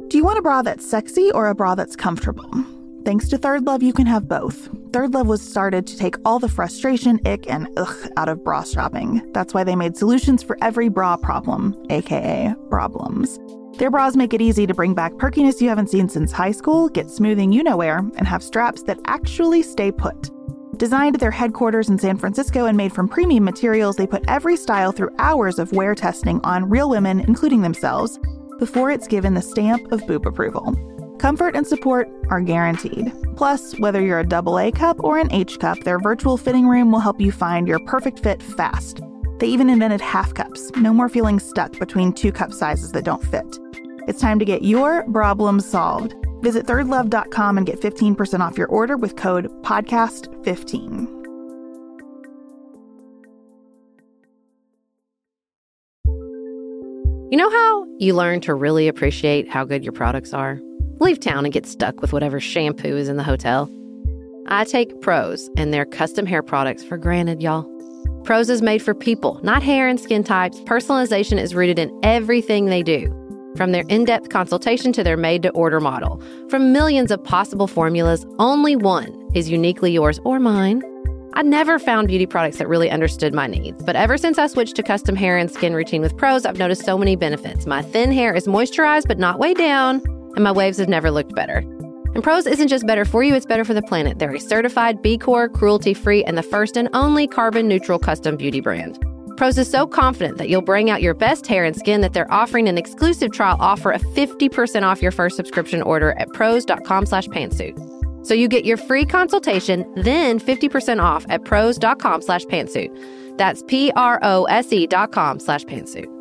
Do you want a bra that's sexy or a bra that's comfortable? Thanks to Third Love, you can have both. Third Love was started to take all the frustration, ick, and ugh out of bra shopping. That's why they made solutions for every bra problem, aka problems. Their bras make it easy to bring back perkiness you haven't seen since high school, get smoothing you-know-where, and have straps that actually stay put. Designed at their headquarters in San Francisco and made from premium materials, they put every style through hours of wear testing on real women, including themselves, before it's given the stamp of boob approval. Comfort and support are guaranteed. Plus, whether you're a AA cup or an H cup, their virtual fitting room will help you find your perfect fit fast. They even invented half cups. No more feeling stuck between 2 cup sizes that don't fit. It's time to get your problems solved. Visit thirdlove.com and get 15% off your order with code PODCAST15. You know how you learn to really appreciate how good your products are? Leave town and get stuck with whatever shampoo is in the hotel. I take Prose and their custom hair products for granted, y'all. Prose is made for people, not hair and skin types. Personalization is rooted in everything they do. From their in-depth consultation to their made-to-order model. From millions of possible formulas, only one is uniquely yours or mine. I never found beauty products that really understood my needs, but ever since I switched to custom hair and skin routine with Prose, I've noticed so many benefits. My thin hair is moisturized but not weighed down, and my waves have never looked better. And Prose isn't just better for you, it's better for the planet. They're a certified B Corp, cruelty-free, and the first and only carbon-neutral custom beauty brand. Prose is so confident that you'll bring out your best hair and skin that they're offering an exclusive trial offer of 50% off your first subscription order at prose.com/pantsuit. So you get your free consultation, then 50% off at prose.com/pantsuit. That's prose.com/pantsuit.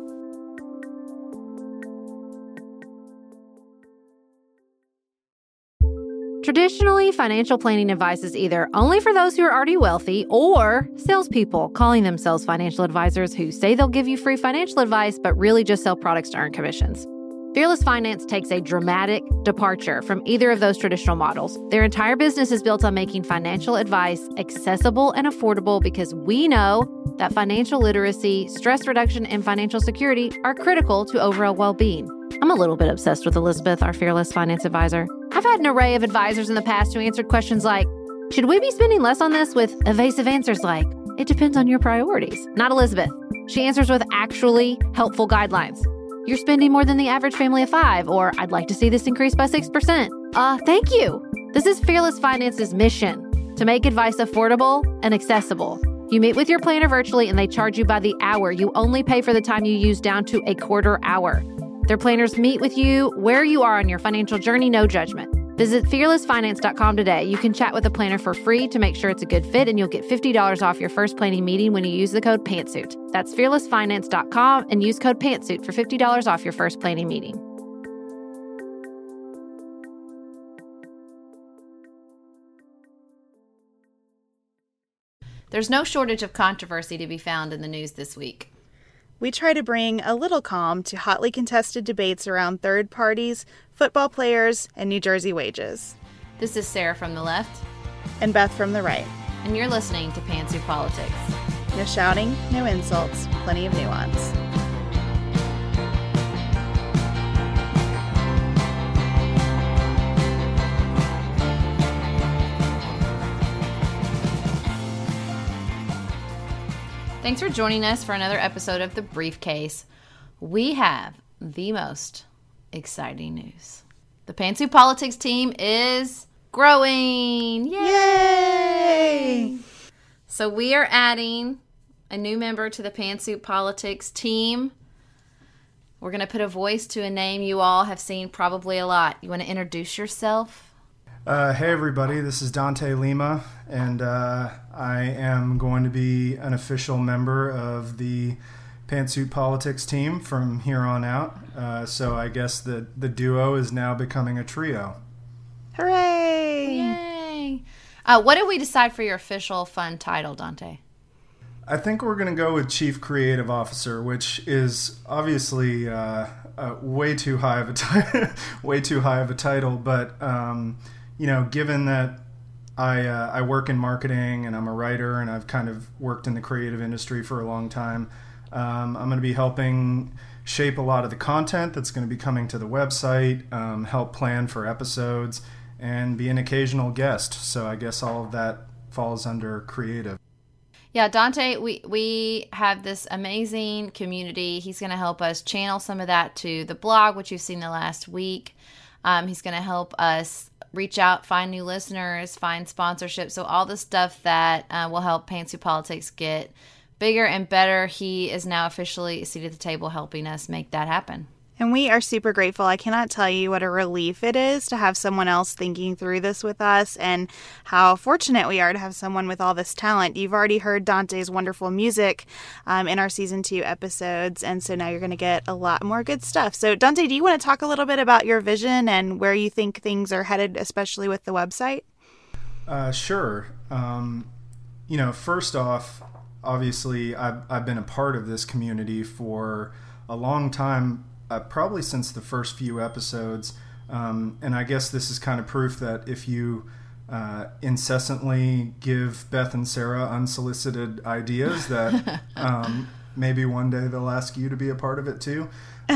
Traditionally, financial planning advice is either only for those who are already wealthy or salespeople calling themselves financial advisors who say they'll give you free financial advice but really just sell products to earn commissions. Fearless Finance takes a dramatic departure from either of those traditional models. Their entire business is built on making financial advice accessible and affordable because we know that financial literacy, stress reduction, and financial security are critical to overall well-being. I'm a little bit obsessed with Elizabeth, our Fearless Finance advisor. I've had an array of advisors in the past who answered questions like, should we be spending less on this, with evasive answers like, it depends on your priorities. Not Elizabeth. She answers with actually helpful guidelines. You're spending more than the average family of 5, or I'd like to see this increase by 6%. Thank you. This is Fearless Finance's mission, to make advice affordable and accessible. You meet with your planner virtually and they charge you by the hour. You only pay for the time you use down to a quarter hour. Their planners meet with you where you are on your financial journey, no judgment. Visit fearlessfinance.com today. You can chat with a planner for free to make sure it's a good fit, and you'll get $50 off your first planning meeting when you use the code PANTSUIT. That's fearlessfinance.com and use code PANTSUIT for $50 off your first planning meeting. There's no shortage of controversy to be found in the news this week. We try to bring a little calm to hotly contested debates around third parties, football players, and New Jersey wages. This is Sarah from the left. And Beth from the right. And you're listening to Pantsuit Politics. No shouting, no insults, plenty of nuance. Thanks for joining us for another episode of The Briefcase. We have the most exciting news. The Pantsuit Politics team is growing. Yay! So we are adding a new member to the Pantsuit Politics team. We're going to put a voice to a name you all have seen probably a lot. You want to introduce yourself? Hey everybody, this is Dante Lima, and I am going to be an official member of the Pantsuit Politics team from here on out. So I guess the duo is now becoming a trio. Hooray! Yay! What did we decide for your official fun title, Dante? I think we're going to go with Chief Creative Officer, which is obviously way too high of a title, but you know, given that I work in marketing and I'm a writer and I've kind of worked in the creative industry for a long time, I'm going to be helping shape a lot of the content that's going to be coming to the website, help plan for episodes, and be an occasional guest. So I guess all of that falls under creative. Yeah, Dante, we have this amazing community. He's going to help us channel some of that to the blog, which you've seen the last week. He's going to help us reach out, find new listeners, find sponsorships. So all the stuff that will help Pantsuit Politics get bigger and better. He is now officially seated at the table helping us make that happen. And we are super grateful. I cannot tell you what a relief it is to have someone else thinking through this with us, and how fortunate we are to have someone with all this talent. You've already heard Dante's wonderful music in our Season 2 episodes, and so now you're going to get a lot more good stuff. So Dante, do you want to talk a little bit about your vision and where you think things are headed, especially with the website? Sure. First off, obviously I've been a part of this community for a long time, probably since the first few episodes, and I guess this is kind of proof that if you incessantly give Beth and Sarah unsolicited ideas, that maybe one day they'll ask you to be a part of it too.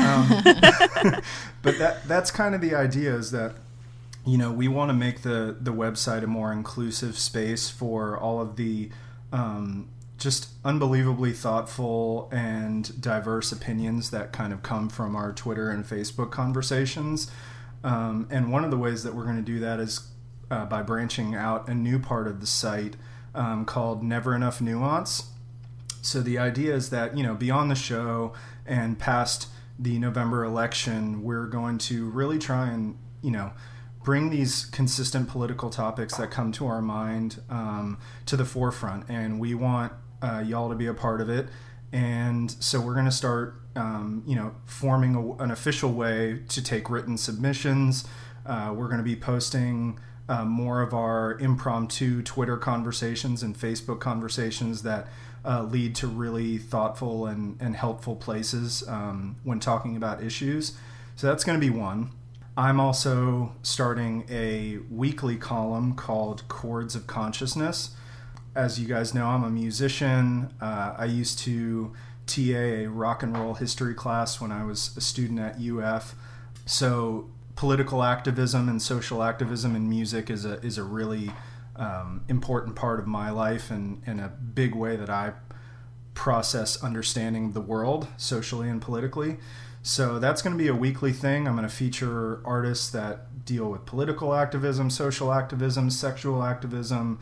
But that's kind of the idea, is that we want to make the website a more inclusive space for all of the just unbelievably thoughtful and diverse opinions that kind of come from our Twitter and Facebook conversations. And one of the ways that we're going to do that is by branching out a new part of the site called Never Enough Nuance. So the idea is that, beyond the show and past the November election, we're going to really try and, bring these consistent political topics that come to our mind to the forefront. And we want y'all to be a part of it. And so we're going to start, forming an official way to take written submissions. We're going to be posting more of our impromptu Twitter conversations and Facebook conversations that lead to really thoughtful and helpful places when talking about issues. So that's going to be one. I'm also starting a weekly column called Chords of Consciousness. As you guys know, I'm a musician. I used to TA a rock and roll history class when I was a student at UF. So political activism and social activism in music is a really important part of my life, and a big way that I process understanding the world socially and politically. So that's going to be a weekly thing. I'm going to feature artists that deal with political activism, social activism, sexual activism,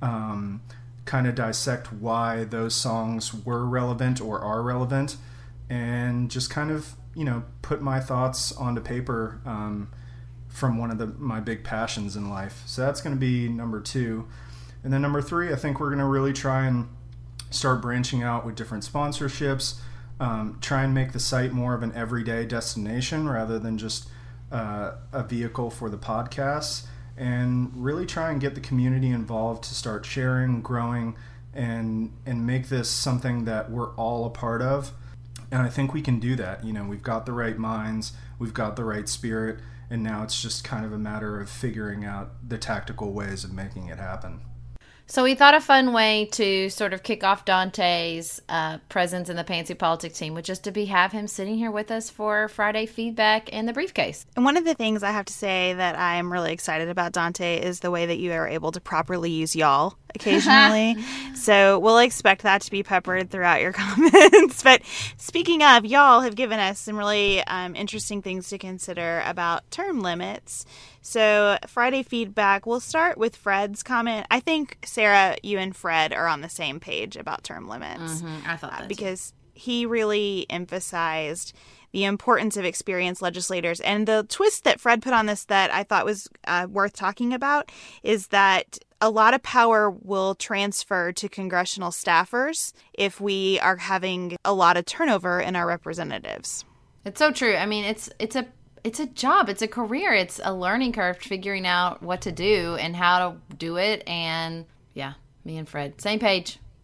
kind of dissect why those songs were relevant or are relevant, and just kind of, put my thoughts onto paper from one of my big passions in life. So that's going to be number 2. And then number 3, I think we're going to really try and start branching out with different sponsorships, try and make the site more of an everyday destination rather than just a vehicle for the podcasts, and really try and get the community involved to start sharing, growing, and make this something that we're all a part of. And I think we can do that. We've got the right minds, we've got the right spirit, and now it's just kind of a matter of figuring out the tactical ways of making it happen. So we thought a fun way to sort of kick off Dante's presence in the Pantsuit Politics team would just to have him sitting here with us for Friday feedback in the briefcase. And one of the things I have to say that I'm really excited about, Dante, is the way that you are able to properly use y'all occasionally. So we'll expect that to be peppered throughout your comments. But speaking of, y'all have given us some really interesting things to consider about term limits. So Friday feedback, we'll start with Fred's comment. I think, Sarah, you and Fred are on the same page about term limits. Mm-hmm. I thought that because he really emphasized the importance of experienced legislators. And the twist that Fred put on this that I thought was worth talking about is that a lot of power will transfer to congressional staffers if we are having a lot of turnover in our representatives. It's so true. I mean, it's a job. It's a career. It's a learning curve, figuring out what to do and how to do it. And yeah, me and Fred, same page.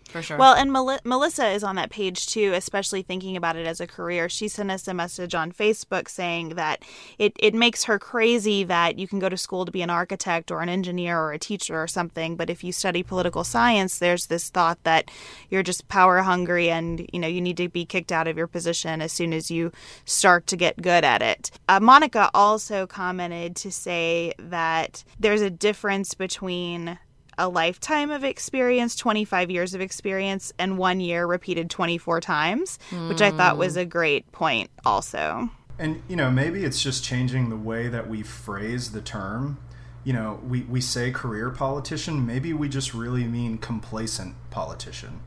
For sure. Well, and Melissa is on that page too, especially thinking about it as a career. She sent us a message on Facebook saying that it makes her crazy that you can go to school to be an architect or an engineer or a teacher or something, but if you study political science, there's this thought that you're just power hungry and you need to be kicked out of your position as soon as you start to get good at it. Monica also commented to say that there's a difference between a lifetime of experience, 25 years of experience, and 1 year repeated 24 times, which I thought was a great point also. And, maybe it's just changing the way that we phrase the term. We say career politician, maybe we just really mean complacent politician.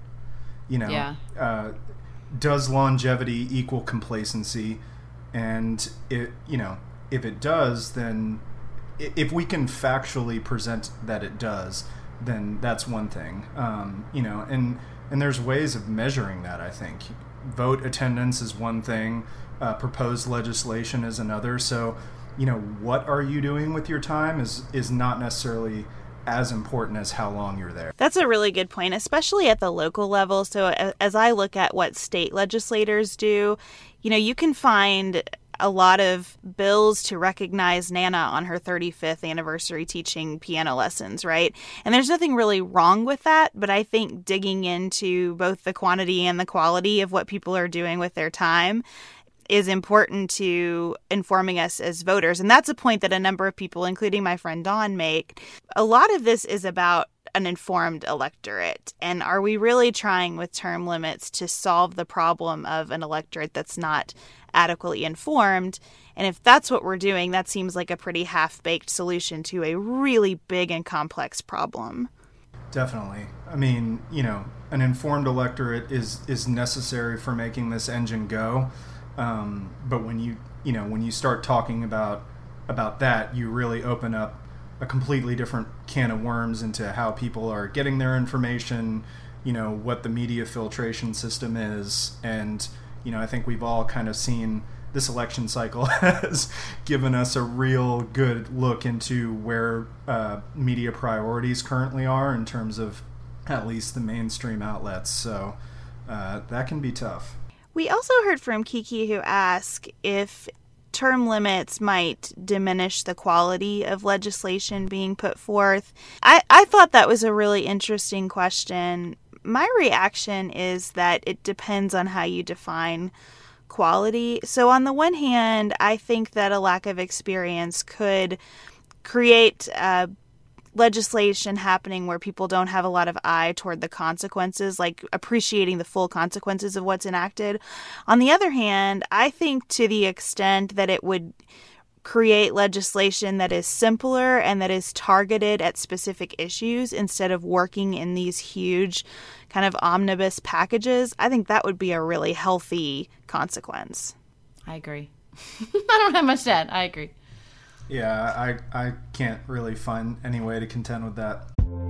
Does longevity equal complacency? And, if it does, then if we can factually present that it does, then that's one thing. And there's ways of measuring that, I think. Vote attendance is one thing. Proposed legislation is another. So, what are you doing with your time is not necessarily as important as how long you're there. That's a really good point, especially at the local level. So as I look at what state legislators do, you can find a lot of bills to recognize Nana on her 35th anniversary teaching piano lessons, right? And there's nothing really wrong with that, but I think digging into both the quantity and the quality of what people are doing with their time is important to informing us as voters. And that's a point that a number of people, including my friend Dawn, make. A lot of this is about an informed electorate. And are we really trying with term limits to solve the problem of an electorate that's not adequately informed? And if that's what we're doing, that seems like a pretty half-baked solution to a really big and complex problem. Definitely. I mean, an informed electorate is necessary for making this engine go. But when you start talking about that, you really open up a completely different can of worms into how people are getting their information, what the media filtration system is. And, I think we've all kind of seen this election cycle has given us a real good look into where media priorities currently are in terms of at least the mainstream outlets. So that can be tough. We also heard from Kiki, who asked if term limits might diminish the quality of legislation being put forth. I thought that was a really interesting question. My reaction is that it depends on how you define quality. So on the one hand, I think that a lack of experience could create legislation happening where people don't have a lot of eye toward the consequences, like appreciating the full consequences of what's enacted. On the other hand, I think to the extent that it would create legislation that is simpler and that is targeted at specific issues instead of working in these huge kind of omnibus packages, I think that would be a really healthy consequence. I agree. I don't have much to add. I agree. Yeah, I can't really find any way to contend with that.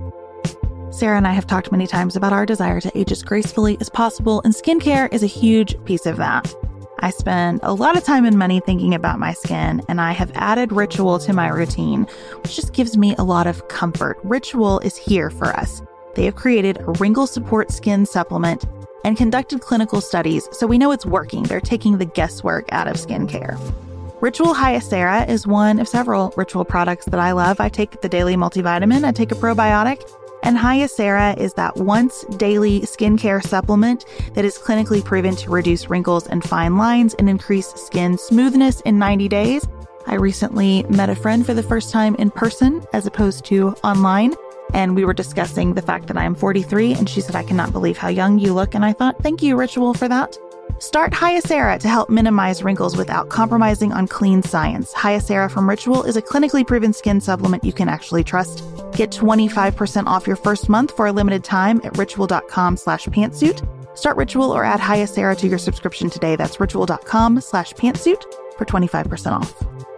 Sarah and I have talked many times about our desire to age as gracefully as possible, and skincare is a huge piece of that. I spend a lot of time and money thinking about my skin, and I have added Ritual to my routine, which just gives me a lot of comfort. Ritual is here for us. They have created a wrinkle support skin supplement and conducted clinical studies, so we know it's working. They're taking the guesswork out of skincare. Ritual Hyacera is one of several Ritual products that I love. I take the daily multivitamin, I take a probiotic, and Hyacera is that once daily skincare supplement that is clinically proven to reduce wrinkles and fine lines and increase skin smoothness in 90 days. I recently met a friend for the first time in person as opposed to online, and we were discussing the fact that I am 43, and she said, "I cannot believe how young you look," and I thought, thank you, Ritual, for that. Start Hyacera to help minimize wrinkles without compromising on clean science. Hyacera from Ritual is a clinically proven skin supplement you can actually trust. Get 25% off your first month for a limited time at ritual.com/pantsuit. Start Ritual or add Hyacera to your subscription today. That's ritual.com/pantsuit for 25% off.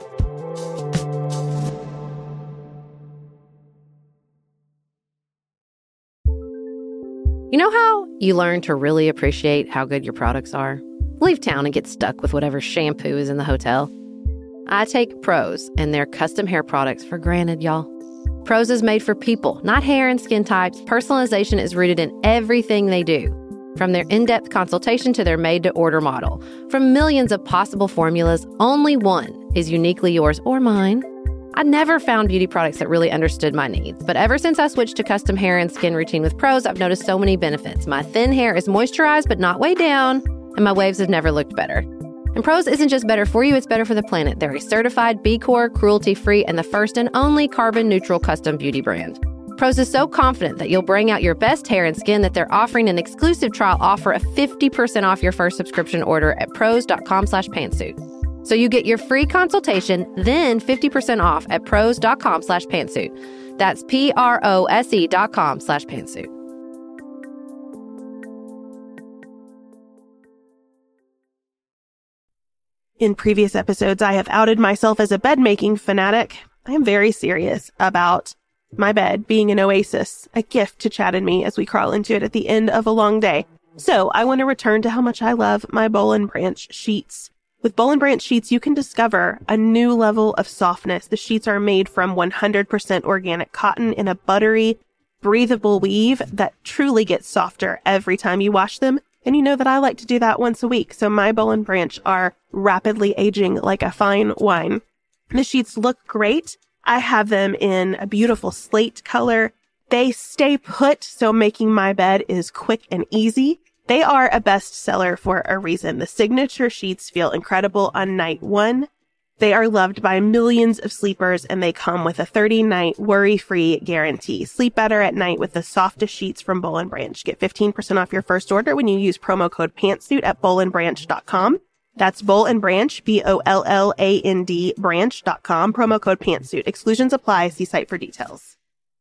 You know how you learn to really appreciate how good your products are? Leave town and get stuck with whatever shampoo is in the hotel. I take Prose and their custom hair products for granted, y'all. Prose is made for people, not hair and skin types. Personalization is rooted in everything they do, from their in-depth consultation to their made-to-order model. From millions of possible formulas, only one is uniquely yours or mine. I never found beauty products that really understood my needs, but ever since I switched to custom hair and skin routine with Prose, I've noticed so many benefits. My thin hair is moisturized but not weighed down, and my waves have never looked better. And Prose isn't just better for you, it's better for the planet. They're a certified B Corp, cruelty-free, and the first and only carbon-neutral custom beauty brand. Prose is so confident that you'll bring out your best hair and skin that they're offering an exclusive trial offer of 50% off your first subscription order at prose.com/pantsuit. So you get your free consultation, then 50% off at prose.com/pantsuit. That's prose.com/pantsuit. In previous episodes, I have outed myself as a bed-making fanatic. I am very serious about my bed being an oasis, a gift to Chad and me as we crawl into it at the end of a long day. So I want to return to how much I love my Boll & Branch sheets. With Boll & Branch sheets, you can discover a new level of softness. The sheets are made from 100% organic cotton in a buttery, breathable weave that truly gets softer every time you wash them. And you know that I like to do that once a week, so my Boll & Branch are rapidly aging like a fine wine. The sheets look great. I have them in a beautiful slate color. They stay put, so making my bed is quick and easy. They are a bestseller for a reason. The signature sheets feel incredible on night one. They are loved by millions of sleepers, and they come with a 30-night worry-free guarantee. Sleep better at night with the softest sheets from Boll & Branch. Get 15% off your first order when you use promo code PANTSUIT at bollandbranch.com. That's Boll & Branch, BOLLAND branch.com, promo code PANTSUIT. Exclusions apply. See site for details.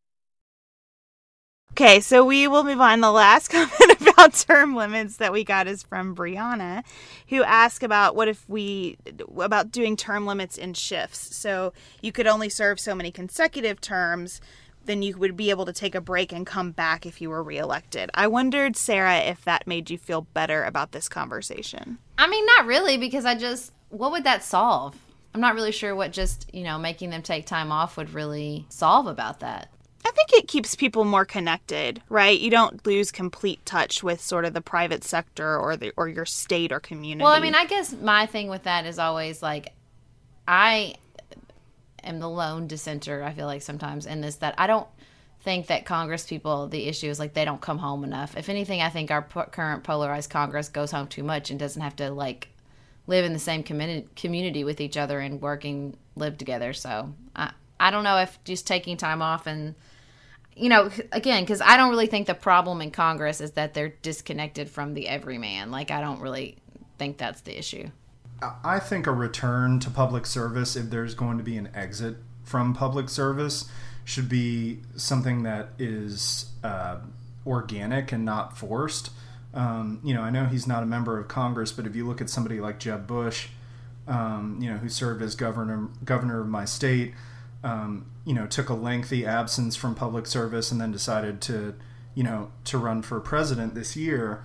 Okay, so we will move on. The last comment about term limits that we got is from Brianna, who asked about about doing term limits in shifts. So you could only serve so many consecutive terms, then you would be able to take a break and come back if you were reelected. I wondered, Sarah, if that made you feel better about this conversation. I mean, not really, because what would that solve? I'm not really sure what just, making them take time off would really solve about that. I think it keeps people more connected, right? You don't lose complete touch with sort of the private sector or your state or community. Well, I mean, I guess my thing with that is always like, I am the lone dissenter, I feel like sometimes, in this, that I don't think that Congress people, the issue is like they don't come home enough. If anything, I think our current polarized Congress goes home too much and doesn't have to like live in the same community with each other and live together. So I don't know if just taking time off and, again, because I don't really think the problem in Congress is that they're disconnected from the everyman. Like, I don't really think that's the issue. I think a return to public service, if there's going to be an exit from public service, should be something that is organic and not forced. I know he's not a member of Congress, but if you look at somebody like Jeb Bush, who served as governor of my state, took a lengthy absence from public service and then decided to run for president this year.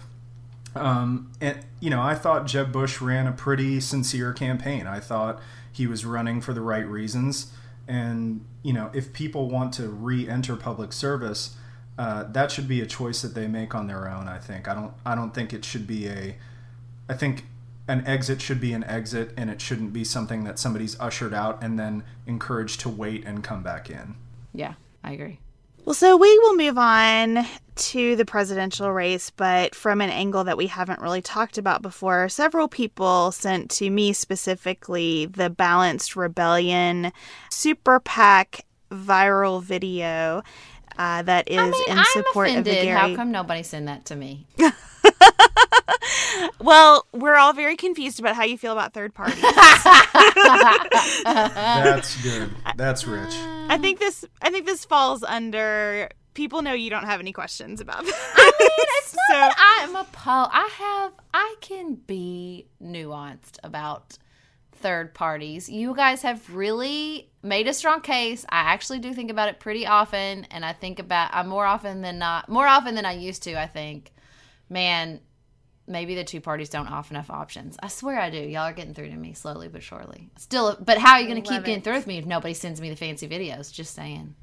I thought Jeb Bush ran a pretty sincere campaign. I thought he was running for the right reasons. And, if people want to re-enter public service, that should be a choice that they make on their own, I think. I don't think it should be I think an exit should be an exit, and it shouldn't be something that somebody's ushered out and then encouraged to wait and come back in. Yeah, I agree. Well, so we will move on to the presidential race, but from an angle that we haven't really talked about before. Several people sent to me specifically the Balanced Rebellion Super PAC viral video that is in support of the Gary. How come nobody sent that to me? Well, we're all very confused about how you feel about third parties. That's good. That's rich. I think this falls under people know you don't have any questions about this. I mean, it's not that I'm I can be nuanced about third parties. You guys have really made a strong case. I actually do think about it pretty often, and I think about more often than I used to, I think. Man, maybe the two parties don't offer enough options. I swear I do. Y'all are getting through to me slowly but surely. Still, but how are you going to keep getting through with me if nobody sends me the fancy videos? Just saying.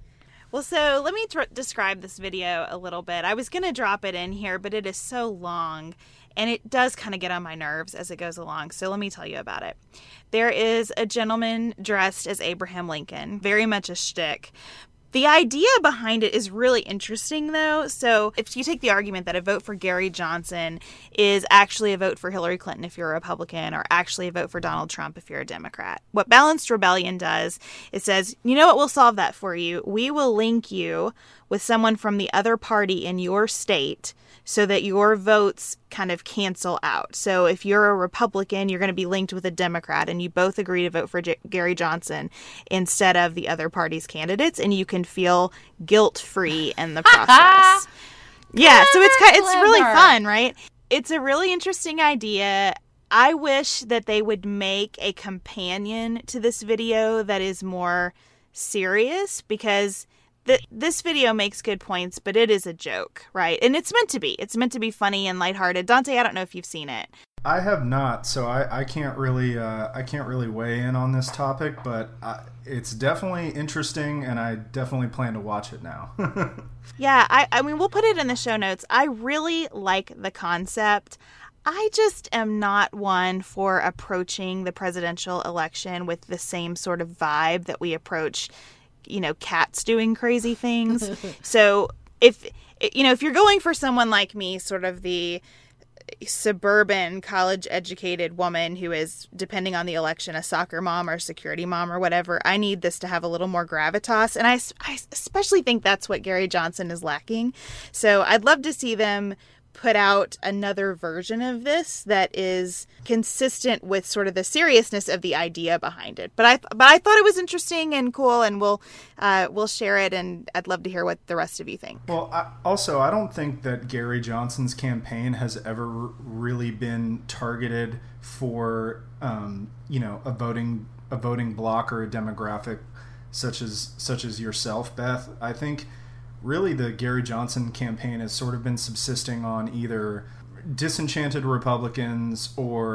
Well, so let me describe this video a little bit. I was going to drop it in here, but it is so long, and it does kind of get on my nerves as it goes along. So let me tell you about it. There is a gentleman dressed as Abraham Lincoln, very much a shtick. The idea behind it is really interesting, though. So if you take the argument that a vote for Gary Johnson is actually a vote for Hillary Clinton if you're a Republican, or actually a vote for Donald Trump if you're a Democrat, what Balanced Rebellion does, it says, you know what, we'll solve that for you. We will link you with someone from the other party in your state so that your votes kind of cancel out. So if you're a Republican, you're going to be linked with a Democrat, and you both agree to vote for Gary Johnson instead of the other party's candidates, and you can feel guilt-free in the process. Yeah, so it's really fun, right? It's a really interesting idea. I wish that they would make a companion to this video that is more serious, because this video makes good points, but it is a joke, right? And it's meant to be. It's meant to be funny and lighthearted. Dante, I don't know if you've seen it. I have not, so I can't really weigh in on this topic, but it's definitely interesting, and I definitely plan to watch it now. Yeah, I mean, we'll put it in the show notes. I really like the concept. I just am not one for approaching the presidential election with the same sort of vibe that we approach, cats doing crazy things. So if you're going for someone like me, sort of the suburban college-educated woman who is, depending on the election, a soccer mom or a security mom or whatever, I need this to have a little more gravitas. And I especially think that's what Gary Johnson is lacking. So I'd love to see them put out another version of this that is consistent with sort of the seriousness of the idea behind it. But I thought it was interesting and cool, and we'll share it, and I'd love to hear what the rest of you think. Well, I don't think that Gary Johnson's campaign has ever really been targeted for a voting bloc or a demographic such as yourself, Beth. I think really the Gary Johnson campaign has sort of been subsisting on either disenchanted Republicans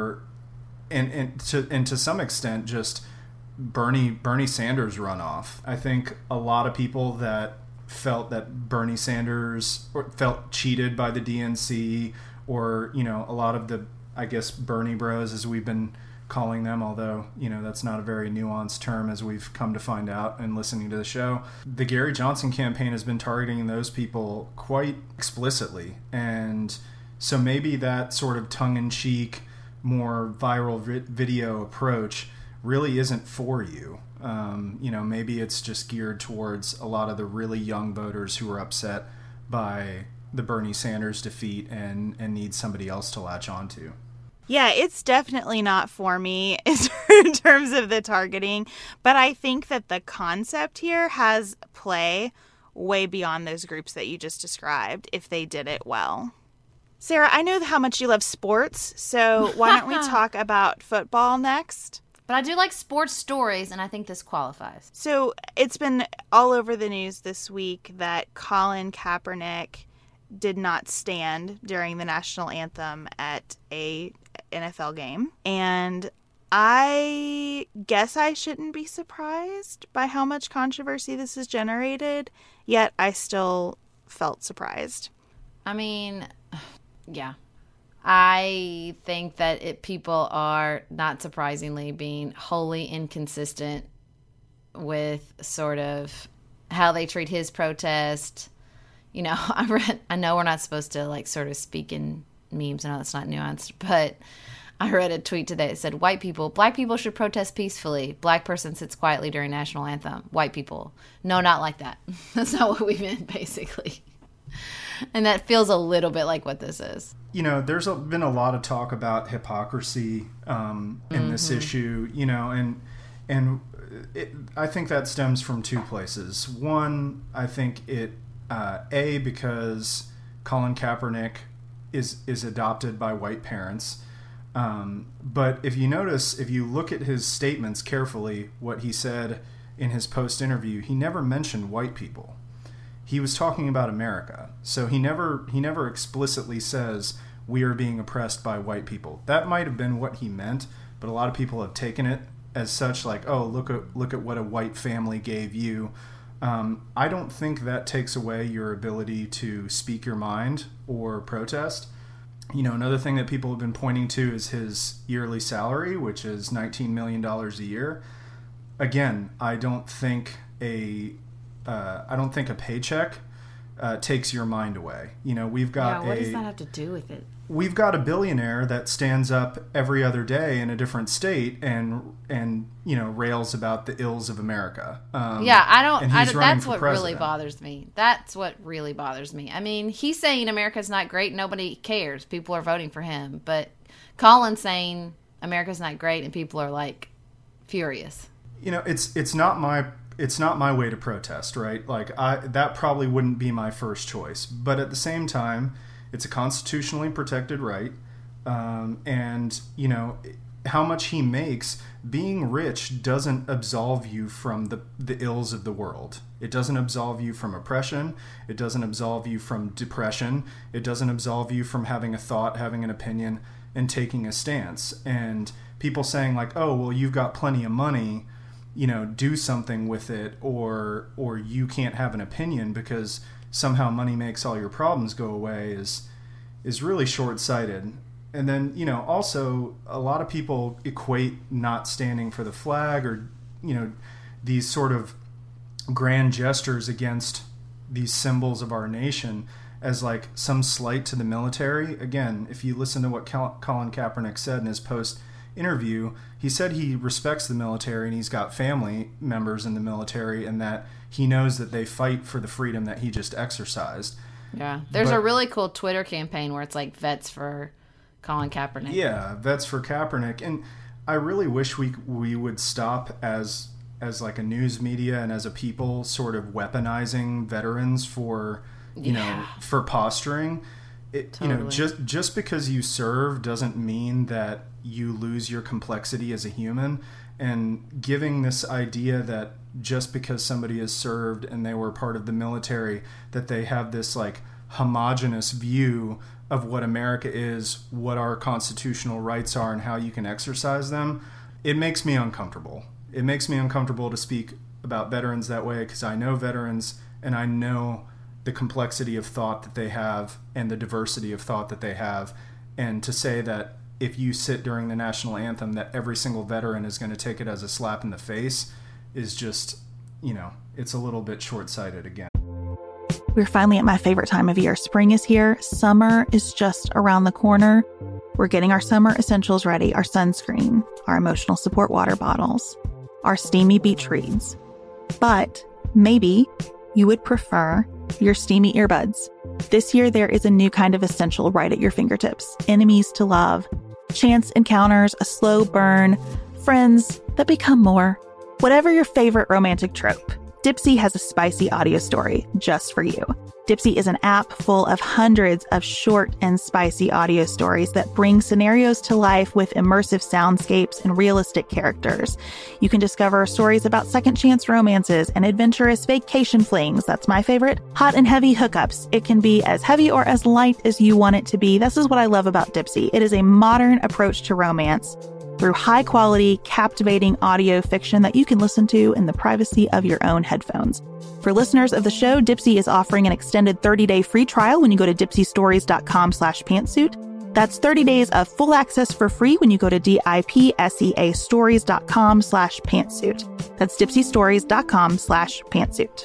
and to some extent just Bernie Sanders runoff. I think a lot of people that felt that Bernie Sanders felt cheated by the DNC, or a lot of the, I guess, Bernie bros, as we've been calling them, although that's not a very nuanced term, as we've come to find out in listening to the show. The Gary Johnson campaign has been targeting those people quite explicitly, and so maybe that sort of tongue-in-cheek, more viral video approach really isn't for you. Maybe it's just geared towards a lot of the really young voters who are upset by the Bernie Sanders defeat and need somebody else to latch onto. Yeah, it's definitely not for me in terms of the targeting, but I think that the concept here has play way beyond those groups that you just described if they did it well. Sarah, I know how much you love sports, so why don't we talk about football next? But I do like sports stories, and I think this qualifies. So it's been all over the news this week that Colin Kaepernick did not stand during the national anthem at a NFL game. And I guess I shouldn't be surprised by how much controversy this has generated, yet I still felt surprised. I mean, yeah. I think that people are, not surprisingly, being wholly inconsistent with sort of how they treat his protest. I know we're not supposed to sort of speak in memes. I know that's not nuanced, but I read a tweet today that said, black people should protest peacefully. Black person sits quietly during national anthem. White people. No, not like that. That's not what we meant, basically. And that feels a little bit like what this is. There's been a lot of talk about hypocrisy in this issue, and I think that stems from two places. One, I think it, because Colin Kaepernick is adopted by white parents. But if you look at his statements carefully, what he said in his post-interview, he never mentioned white people. He was talking about America. So he never explicitly says we are being oppressed by white people. That might have been what he meant, but a lot of people have taken it as such, like, oh, look at what a white family gave you. I don't think that takes away your ability to speak your mind or protest. Another thing that people have been pointing to is his yearly salary, which is $19 million a year. Again, I don't think a paycheck takes your mind away. We've got what does that have to do with it? We've got a billionaire that stands up every other day in a different state and rails about the ills of America. That's what really bothers me. That's what really bothers me. I mean, he's saying America's not great. Nobody cares. People are voting for him. But Colin's saying America's not great, and people are like furious. It's not my way to protest, right? Like that probably wouldn't be my first choice. But at the same time, it's a constitutionally protected right. And how much he makes, being rich doesn't absolve you from the ills of the world. It doesn't absolve you from oppression. It doesn't absolve you from depression. It doesn't absolve you from having a thought, having an opinion, and taking a stance. And people saying like, oh, well, you've got plenty of money, do something with it, or you can't have an opinion because somehow money makes all your problems go away is really short-sighted. And then, also a lot of people equate not standing for the flag or, these sort of grand gestures against these symbols of our nation as like some slight to the military. Again, if you listen to what Colin Kaepernick said in his post-interview, he said he respects the military and he's got family members in the military and that he knows that they fight for the freedom that he just exercised. Yeah. There's a really cool Twitter campaign where it's like vets for Colin Kaepernick. Yeah, vets for Kaepernick. And I really wish we would stop as like a news media and as a people sort of weaponizing veterans for, for posturing. Totally. Just because you serve doesn't mean that you lose your complexity as a human. And giving this idea that just because somebody has served and they were part of the military, that they have this like homogenous view of what America is, what our constitutional rights are, and how you can exercise them, it makes me uncomfortable. It makes me uncomfortable to speak about veterans that way because I know veterans and I know the complexity of thought that they have and the diversity of thought that they have. And to say that if you sit during the national anthem that every single veteran is going to take it as a slap in the face is just, it's a little bit short-sighted again. We're finally at my favorite time of year. Spring is here. Summer is just around the corner. We're getting our summer essentials ready. Our sunscreen, our emotional support water bottles, our steamy beach reads. But maybe you would prefer your steamy earbuds. This year, there is a new kind of essential right at your fingertips. Enemies to love, chance encounters, a slow burn, friends that become more. Whatever your favorite romantic trope, Dipsea has a spicy audio story just for you. Dipsea is an app full of hundreds of short and spicy audio stories that bring scenarios to life with immersive soundscapes and realistic characters. You can discover stories about second chance romances and adventurous vacation flings. That's my favorite. Hot and heavy hookups. It can be as heavy or as light as you want it to be. This is what I love about Dipsea. It is a modern approach to romance through high-quality, captivating audio fiction that you can listen to in the privacy of your own headphones. For listeners of the show, Dipsea is offering an extended 30-day free trial when you go to dipseastories.com/pantsuit. That's 30 days of full access for free when you go to dipseastories.com/pantsuit. That's dipseastories.com/pantsuit.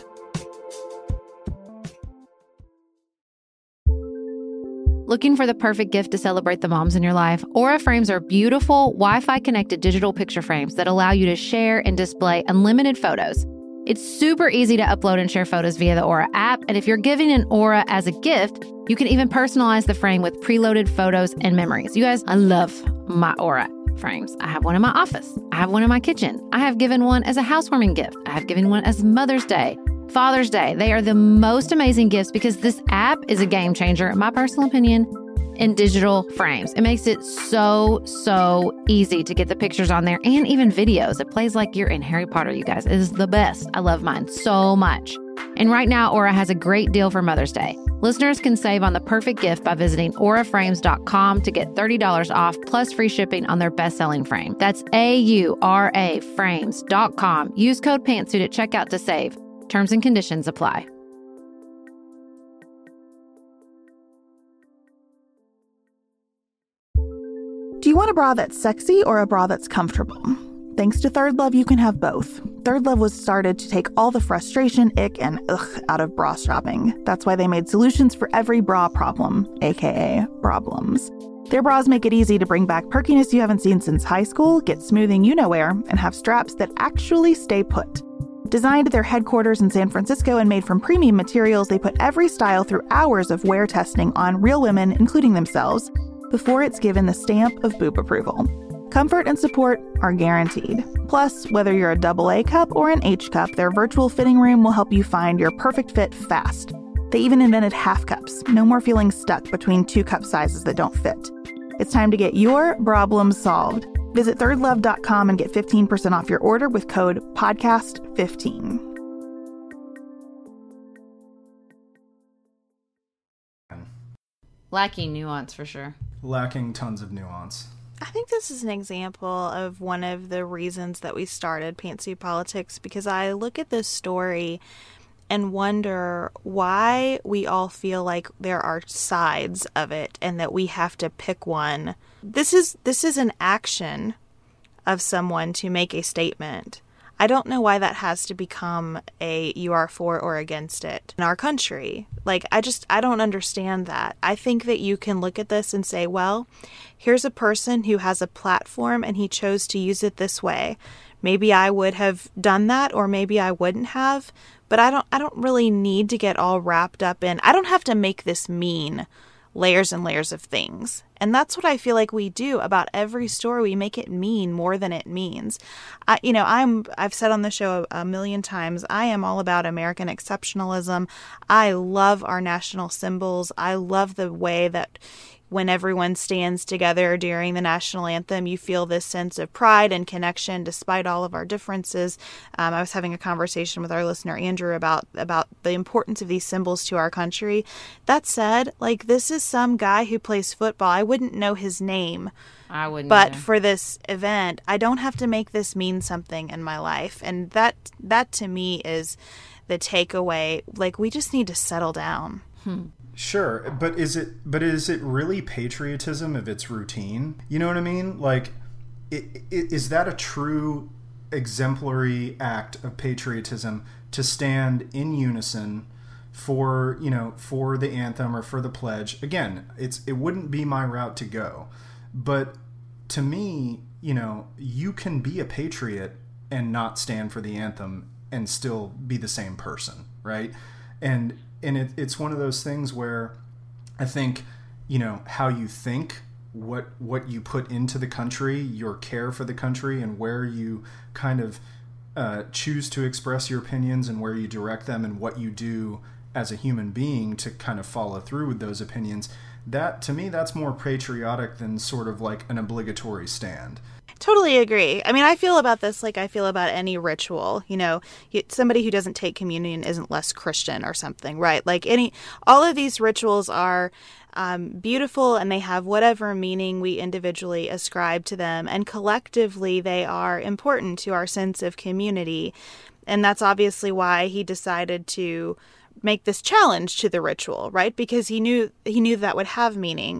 Looking for the perfect gift to celebrate the moms in your life? Aura frames are beautiful, Wi-Fi connected digital picture frames that allow you to share and display unlimited photos. It's super easy to upload and share photos via the Aura app, and if you're giving an Aura as a gift, you can even personalize the frame with preloaded photos and memories. You guys, I love my Aura frames. I have one in my office. I have one in my kitchen. I have given one as a housewarming gift. I have given one as Mother's Day, Father's Day. They are the most amazing gifts because this app is a game changer, in my personal opinion, in digital frames. It makes it so easy to get the pictures on there and even videos. It plays like you're in Harry Potter, you guys. It is the best. I love mine so much. And right now, Aura has a great deal for Mother's Day. Listeners can save on the perfect gift by visiting auraframes.com to get $30 off plus free shipping on their best-selling frame. That's AURA frames.com. Use code PANTSUIT at checkout to save. Terms and conditions apply. Do you want a bra that's sexy or a bra that's comfortable? Thanks to Third Love, you can have both. Third Love was started to take all the frustration, ick, and ugh out of bra shopping. That's why they made solutions for every bra problem, aka problems. Their bras make it easy to bring back perkiness you haven't seen since high school, get smoothing you-know-where, and have straps that actually stay put. Designed at their headquarters in San Francisco and made from premium materials, they put every style through hours of wear testing on real women, including themselves, before it's given the stamp of boob approval. Comfort and support are guaranteed. Plus, whether you're a AA cup or an H cup, their virtual fitting room will help you find your perfect fit fast. They even invented half cups. No more feeling stuck between two cup sizes that don't fit. It's time to get your problems solved. Visit thirdlove.com and get 15% off your order with code PODCAST15. Lacking nuance for sure. Lacking tons of nuance. I think this is an example of one of the reasons that we started Pantsuit Politics, because I look at this story and wonder why we all feel like there are sides of it and that we have to pick one. This is an action of someone to make a statement. I don't know why that has to become a you are for or against it in our country. Like, I don't understand that. I think that you can look at this and say, well, here's a person who has a platform and he chose to use it this way. Maybe I would have done that, or maybe I wouldn't have, but I don't really need to get all wrapped up in, I don't have to make this mean layers and layers of things. And that's what I feel like we do about every story. We make it mean more than it means. I've said on the show a million times, I am all about American exceptionalism. I love our national symbols. I love the way that when everyone stands together during the national anthem, you feel this sense of pride and connection despite all of our differences. I was having a conversation with our listener, Andrew, about the importance of these symbols to our country. That said, like, this is some guy who plays football. I wouldn't know his name. I wouldn't. But either. for this event, I don't have to make this mean something in my life. And that to me is the takeaway. Like, we just need to settle down. Sure, but is it really patriotism if it's routine? You know what I mean? Like, is that a true exemplary act of patriotism to stand in unison for the anthem or for the pledge? Again, it wouldn't be my route to go, but to me, you can be a patriot and not stand for the anthem and still be the same person, right? And it's one of those things where I think, how you think, what you put into the country, your care for the country, and where you kind of choose to express your opinions and where you direct them and what you do as a human being to kind of follow through with those opinions. That, to me, that's more patriotic than sort of like an obligatory stand. Totally agree. I mean, I feel about this like I feel about any ritual. Somebody who doesn't take communion isn't less Christian or something, right? Like all of these rituals are beautiful, and they have whatever meaning we individually ascribe to them, and collectively they are important to our sense of community. And that's obviously why he decided to make this challenge to the ritual, right? Because he knew that would have meaning.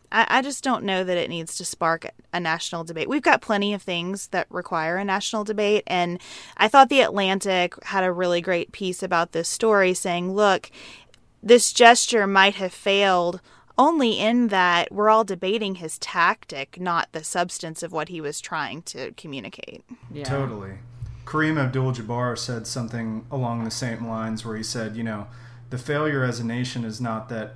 I just don't know that it needs to spark a national debate. We've got plenty of things that require a national debate. And I thought The Atlantic had a really great piece about this story saying, look, this gesture might have failed only in that we're all debating his tactic, not the substance of what he was trying to communicate. Yeah. Totally. Kareem Abdul-Jabbar said something along the same lines where he said, the failure as a nation is not that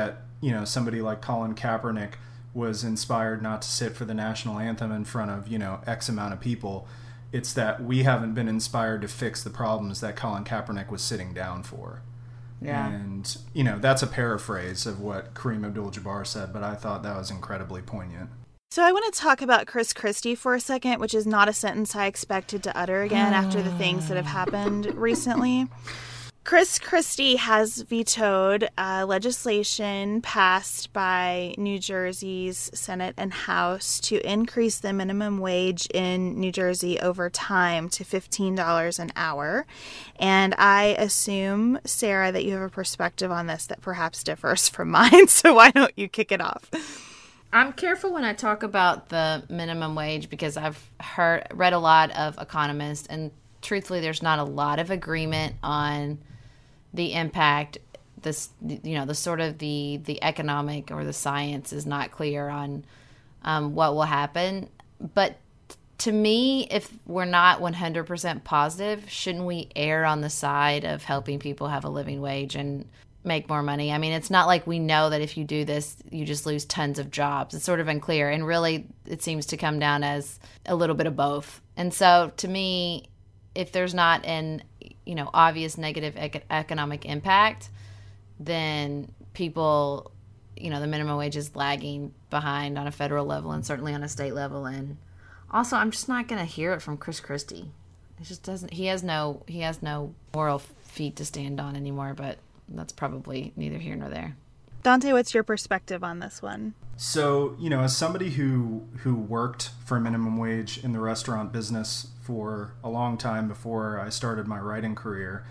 somebody like Colin Kaepernick was inspired not to sit for the national anthem in front of, X amount of people. It's that we haven't been inspired to fix the problems that Colin Kaepernick was sitting down for. Yeah. And, that's a paraphrase of what Kareem Abdul-Jabbar said, but I thought that was incredibly poignant. So I want to talk about Chris Christie for a second, which is not a sentence I expected to utter again after the things that have happened recently. Chris Christie has vetoed legislation passed by New Jersey's Senate and House to increase the minimum wage in New Jersey over time to $15 an hour. And I assume, Sarah, that you have a perspective on this that perhaps differs from mine. So why don't you kick it off? I'm careful when I talk about the minimum wage because I've read a lot of economists, and truthfully, there's not a lot of agreement on the impact. The sort of the economic or the science is not clear on what will happen. But to me, if we're not 100% positive, shouldn't we err on the side of helping people have a living wage and make more money? I mean, it's not like we know that if you do this, you just lose tons of jobs. It's sort of unclear. And really, it seems to come down as a little bit of both. And so to me, if there's not an obvious negative economic impact, then people, the minimum wage is lagging behind on a federal level and certainly on a state level. And also, I'm just not going to hear it from Chris Christie. It just doesn't. He has no moral feet to stand on anymore. But that's probably neither here nor there. Dante, what's your perspective on this one? So, as somebody who worked for minimum wage in the restaurant business for a long time before I started my writing career,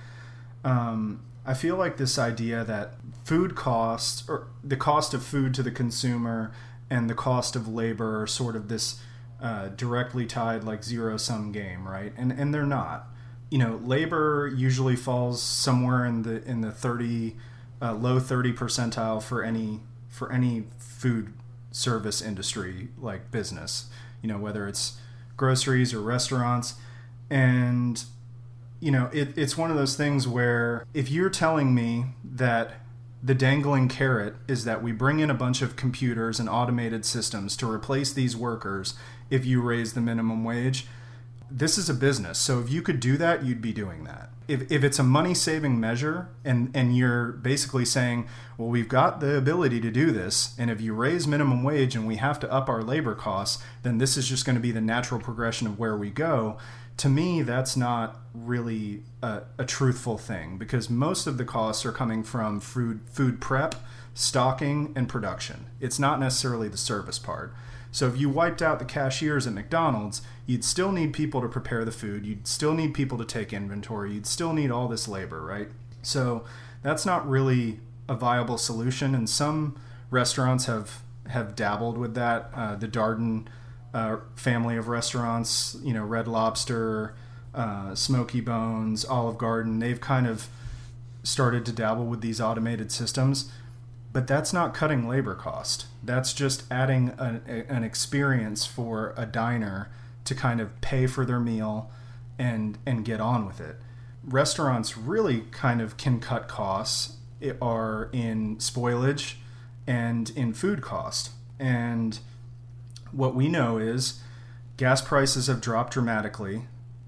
I feel like this idea that food costs, or the cost of food to the consumer and the cost of labor are sort of this directly tied, like zero-sum game, right? And they're not. Labor usually falls somewhere in the 30 low 30 percentile for any food service industry like business, whether it's groceries or restaurants. And it's one of those things where if you're telling me that the dangling carrot is that we bring in a bunch of computers and automated systems to replace these workers if you raise the minimum wage, this is a business. So if you could do that, you'd be doing that. If it's a money-saving measure and you're basically saying, well, we've got the ability to do this, and if you raise minimum wage and we have to up our labor costs, then this is just going to be the natural progression of where we go. To me, that's not really a truthful thing, because most of the costs are coming from food prep, stocking, and production. It's not necessarily the service part. So if you wiped out the cashiers at McDonald's, you'd still need people to prepare the food. You'd still need people to take inventory. You'd still need all this labor, right? So that's not really a viable solution. And some restaurants have dabbled with that. The Darden family of restaurants, Red Lobster, Smoky Bones, Olive Garden, they've kind of started to dabble with these automated systems. But that's not cutting labor cost. That's just adding an experience for a diner to kind of pay for their meal and get on with it. Restaurants really kind of can cut costs are in spoilage and in food cost. And what we know is gas prices have dropped dramatically,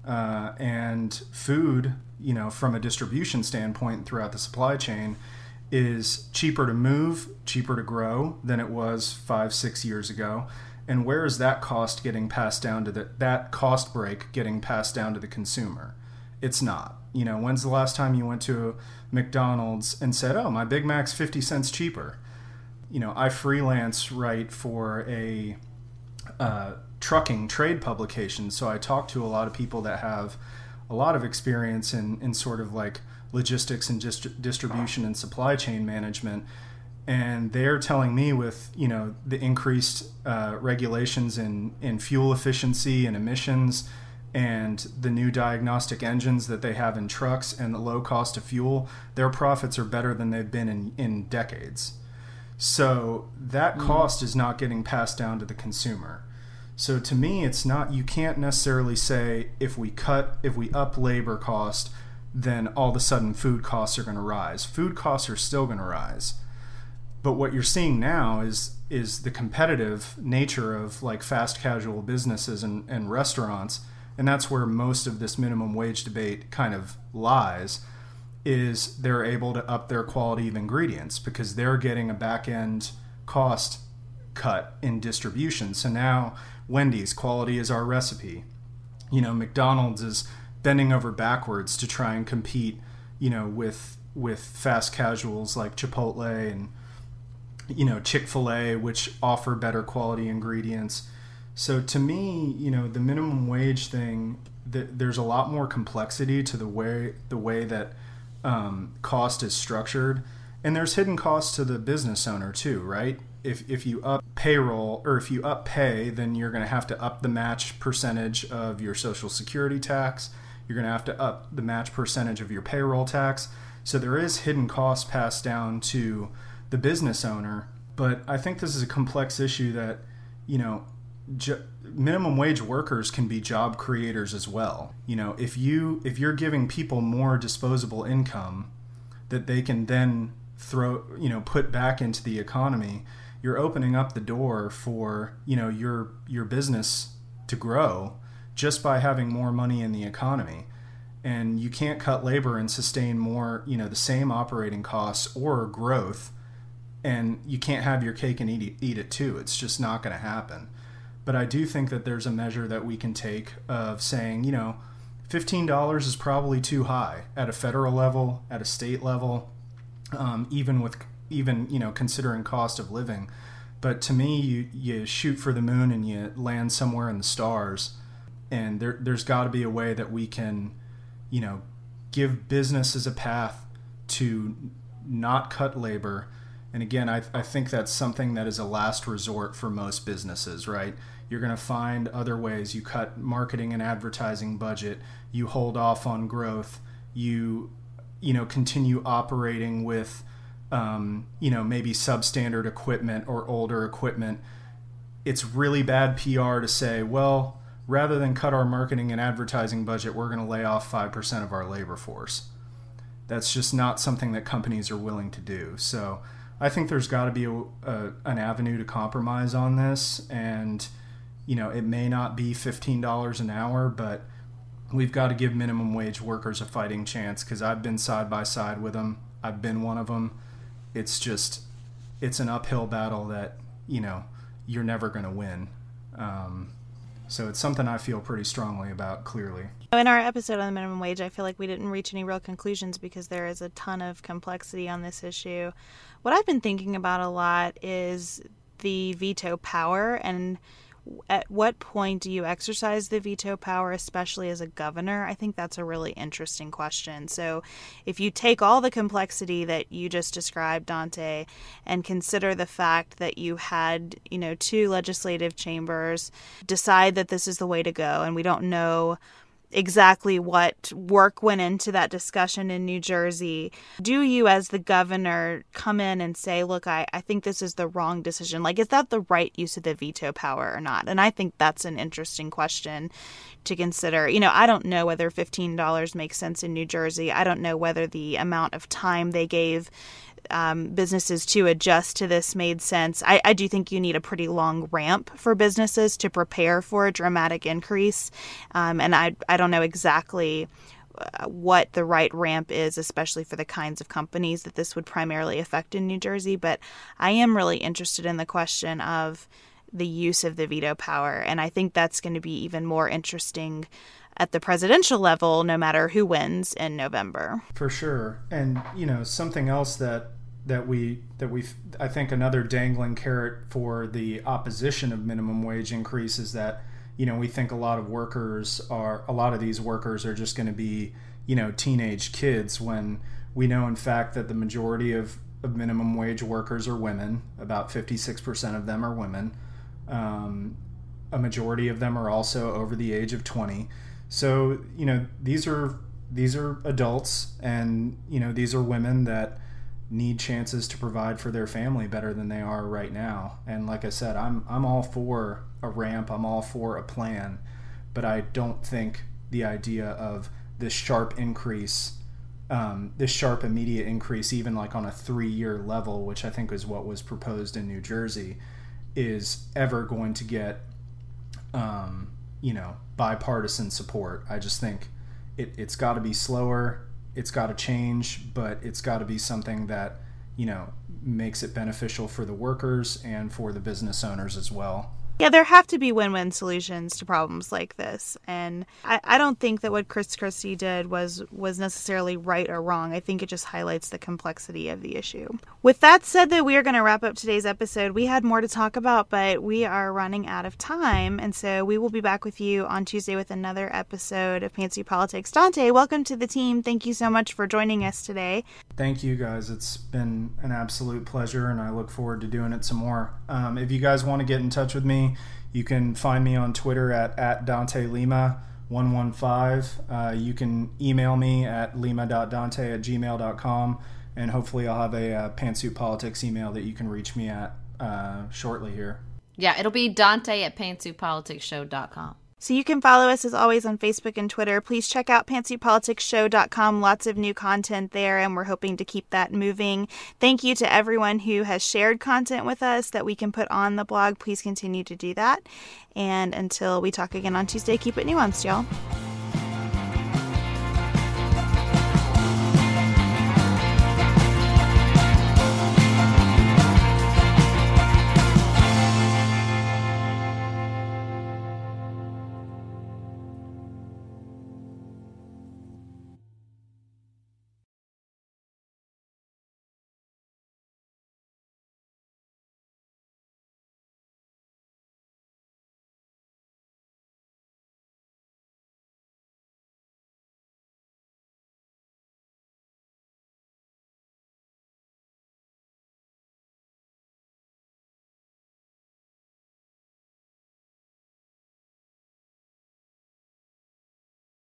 and food, from a distribution standpoint throughout the supply chain, is cheaper to move, cheaper to grow than it was 5-6 years ago. And where is that cost getting passed down to that cost break getting passed down to the consumer? It's not. When's the last time you went to a McDonald's and said, oh, my Big Mac's 50 cents cheaper? I freelance write for a trucking trade publication, so I talk to a lot of people that have a lot of experience in sort of like logistics and distribution and supply chain management, and they're telling me with the increased regulations in fuel efficiency and emissions and the new diagnostic engines that they have in trucks and the low cost of fuel, their profits are better than they've been in decades. So that cost is not getting passed down to the consumer. So to me, it's not, you can't necessarily say if we up labor cost, then all of a sudden food costs are going to rise. Food costs are still going to rise. But what you're seeing now is the competitive nature of like fast casual businesses and restaurants, and that's where most of this minimum wage debate kind of lies, is they're able to up their quality of ingredients because they're getting a back-end cost cut in distribution. So now Wendy's, quality is our recipe. McDonald's is bending over backwards to try and compete, with fast casuals like Chipotle and, Chick-fil-A, which offer better quality ingredients. So to me, the minimum wage thing, there's a lot more complexity to the way that cost is structured. And there's hidden costs to the business owner too, right? If you up payroll or if you up pay, then you're going to have to up the match percentage of your Social Security tax. You're going to have to up the match percentage of your payroll tax. So there is hidden costs passed down to the business owner. But I think this is a complex issue that, minimum wage workers can be job creators as well. If you're giving people more disposable income that they can then put back into the economy, you're opening up the door for, your business to grow just by having more money in the economy. And you can't cut labor and sustain more, the same operating costs or growth. And you can't have your cake and eat it too. It's just not going to happen. But I do think that there's a measure that we can take of saying, $15 is probably too high at a federal level, at a state level, even considering cost of living. But to me, you shoot for the moon and you land somewhere in the stars. And there's got to be a way that we can, give businesses a path to not cut labor. And again, I think that's something that is a last resort for most businesses, right? You're going to find other ways. You cut marketing and advertising budget. You hold off on growth. You continue operating with, maybe substandard equipment or older equipment. It's really bad PR to say, well, rather than cut our marketing and advertising budget, we're going to lay off 5% of our labor force. That's just not something that companies are willing to do. So I think there's got to be an avenue to compromise on this. And, it may not be $15 an hour, but we've got to give minimum wage workers a fighting chance, because I've been side by side with them. I've been one of them. It's an uphill battle that, you're never going to win. So it's something I feel pretty strongly about, clearly. In our episode on the minimum wage, I feel like we didn't reach any real conclusions because there is a ton of complexity on this issue. What I've been thinking about a lot is the veto power, and at what point do you exercise the veto power, especially as a governor? I think that's a really interesting question. So if you take all the complexity that you just described, Dante, and consider the fact that you had, two legislative chambers decide that this is the way to go, and we don't know exactly what work went into that discussion in New Jersey, do you as the governor come in and say, look, I think this is the wrong decision? Like, is that the right use of the veto power or not? And I think that's an interesting question to consider. I don't know whether $15 makes sense in New Jersey. I don't know whether the amount of time they gave businesses to adjust to this made sense. I do think you need a pretty long ramp for businesses to prepare for a dramatic increase. And I don't know exactly what the right ramp is, especially for the kinds of companies that this would primarily affect in New Jersey. But I am really interested in the question of the use of the veto power. And I think that's going to be even more interesting at the presidential level, no matter who wins in November. For sure. And, something else that we I think another dangling carrot for the opposition of minimum wage increase is that, we think a lot of these workers are just going to be, teenage kids, when we know, in fact, that the majority of minimum wage workers are women. About 56% of them are women. A majority of them are also over the age of 20. So, these are adults, and, these are women that need chances to provide for their family better than they are right now. And like I said, I'm all for a ramp. I'm all for a plan, but I don't think the idea of this sharp increase, this sharp immediate increase, even like on a 3-year level, which I think is what was proposed in New Jersey, is ever going to get, bipartisan support. I just think it's got to be slower. It's got to change, but it's got to be something that, makes it beneficial for the workers and for the business owners as well. Yeah, there have to be win-win solutions to problems like this. And I don't think that what Chris Christie did was necessarily right or wrong. I think it just highlights the complexity of the issue. With that said, that we are going to wrap up today's episode. We had more to talk about, but we are running out of time. And so we will be back with you on Tuesday with another episode of Pantsuit Politics. Dante, welcome to the team. Thank you so much for joining us today. Thank you, guys. It's been an absolute pleasure, and I look forward to doing it some more. If you guys want to get in touch with me, you can find me on Twitter at Dante Lima 115. You can email me at lima.dante@gmail.com, and hopefully I'll have a Pantsuit Politics email that you can reach me at shortly here. Yeah, it'll be Dante@pantsuitpoliticsshow.com. So you can follow us as always on Facebook and Twitter. Please check out pantsuitpoliticsshow.com. Lots of new content there, and we're hoping to keep that moving. Thank you to everyone who has shared content with us that we can put on the blog. Please continue to do that. And until we talk again on Tuesday, keep it nuanced, y'all.